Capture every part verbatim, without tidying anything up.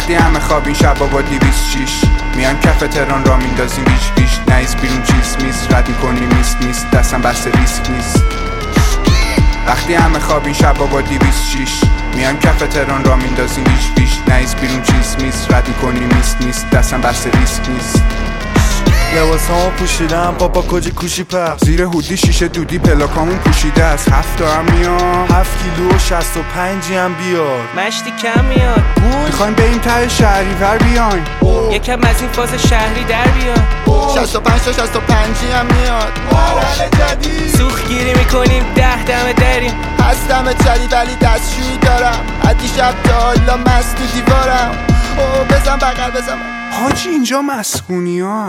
وقتی همه خواب این شبا با دیویس شیش میان کف تهران را میندازیم بیش بیش نیست بیرون چیز میز رد میکنیم میست میست دستم بسته ریسک نیست. وقتی همه خواب این شبا با دیویس شیش میان کف تهران را میندازیم بیش بیش نیست بیرون چیز میز رد میکنیم میست میست دستم بسته ریسک نیست. لباسامو پوشیدم پاپا کجی کوشی پر زیر هودی شیشه دودی پلاکامون پوشیده از هفت هم میام هفت کیلو و شست و پنجی هم بیار مشتی کم میاد میخوایم بریم ته شهری ور بیاین یکم از این فاز شهری در بیاد شست و پنج تا شست و پنجی هم میاد سوخ گیری میکنیم ده دمه دریم هستم جدید ولی دستشویی دارم عدی شب تا حالا مست تو دیوارم او بزن بغل بزن حاجی اینجا مسکونی ها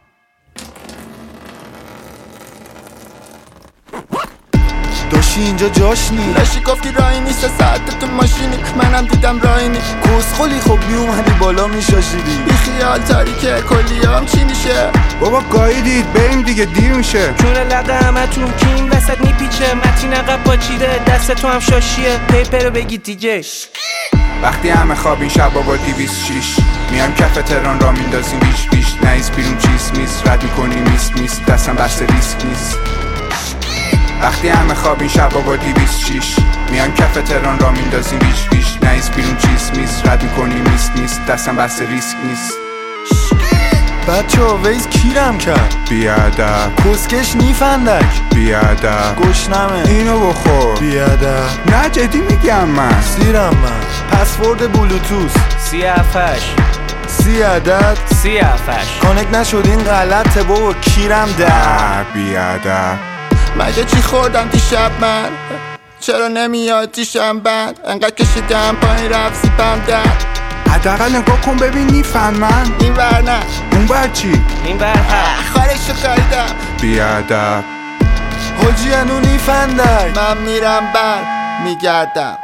داشتی اینجا جاش نی لاشی گفتی راهی نیست ساعت تو ماشینی منم دیدم راهی نی کسخلی خب میومدی بالا میشاشیدی بی خیال تاریکه کلیام چی میشه بابا گاییدید بریم دیگه دیر میشه چون لقه همه تون که این وسط میپیچه متین عقب پاچیده دست تو هم شاشیه پیپر رو بگی دیجه. وقتی همه خواب این شبا با دیویس شیش میان کف تهران را میندازیم بیش بیش نیست بیرون چیز میز رد میکنیم میست میست دستم بسته ریسک نیست. وقتی همه خواب این شبا با دیویس شیش میان کف تهران را میندازیم بیش بیش نیست بیرون چیز میز رد میکنیم میست میست دستم بسته ریسک نیست. بچه ها ویز کیرم کرد بیادب کسکش نیفندک بیادب گشنمه اینو بخور بیادب نه جدی میگم من سیرم من پسورد بلوتوس سی افش سی عدد سی افش کانک نشد این غلطه بابا کیرم در بیادب. مگه چی خوردم دیشب من چرا نمیاد دیشم بند انقدر کشیدم پایین رفت سیپم در حداقل نگاه کن ببین نیفهمن این ور نه اون بر چی این بر هست خارشو خریدم بیادب حاجی انو نیفندک من میرم بر میگردم.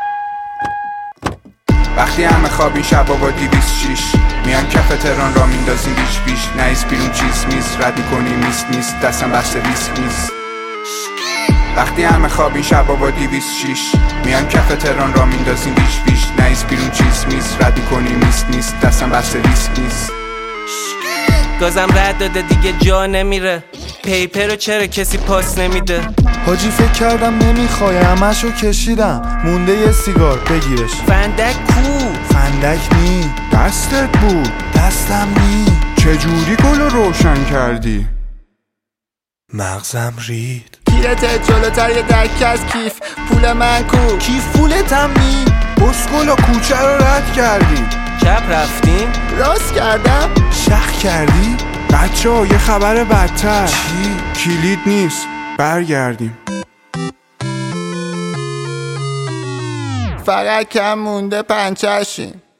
وقتی همه خواب این شبا با دیویس شیش میان کف تهران را میندازیم بیش بیش نیست بیرون چیز میز رد میکنیم میست میست دستم بسته ریسک نیست. وقتی همه خواب این شبا با دیویس شیش میان کف تهران را میندازیم بیش بیش نیست بیرون چیز میز رد میکنیم میست میست دستم بسته ریسک نیست. گازم رد داده دیگه جا نمیره پیپر رو چرا کسی پاس نمیده حاجی فکر کردم نمیخوای همشو کشیدم مونده یه سیگار بگیرش فندک کو فندک نی دستت بود دستم نی چجوری گلو روشن کردی مغزم رید گیرته جلوتر یه دکه از کیف پول من کو کیف پولتم نی بسکولا کوچه رو رد کردی چپ رفتیم راست کردم شخ کردی بچه ها یه خبر بدتر چی؟ کلید نیست برگردیم فقط کم مونده پنچرشیم